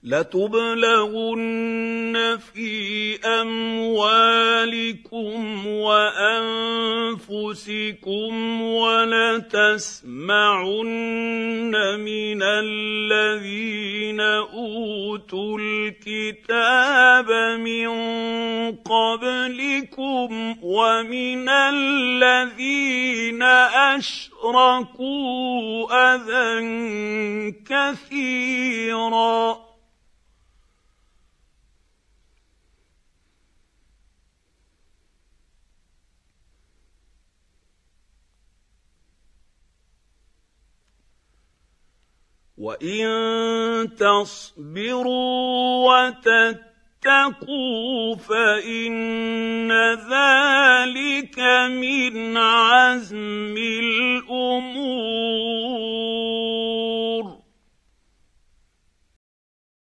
لَتُبْلَغُنَّ فِي أَمْوَالِكُمْ وَأَنفُسِكُمْ وَلَتَسْمَعُنَّ مِنَ الَّذِينَ أُوتُوا الْكِتَابَ مِن قَبْلِكُمْ وَمِنَ الَّذِينَ أَشْرَكُوا أَذًى كَثِيرًا وَإِن تَصْبِرُوا وَتَتَّقُوا فَإِنَّ ذَلِكَ مِنْ عَزْمِ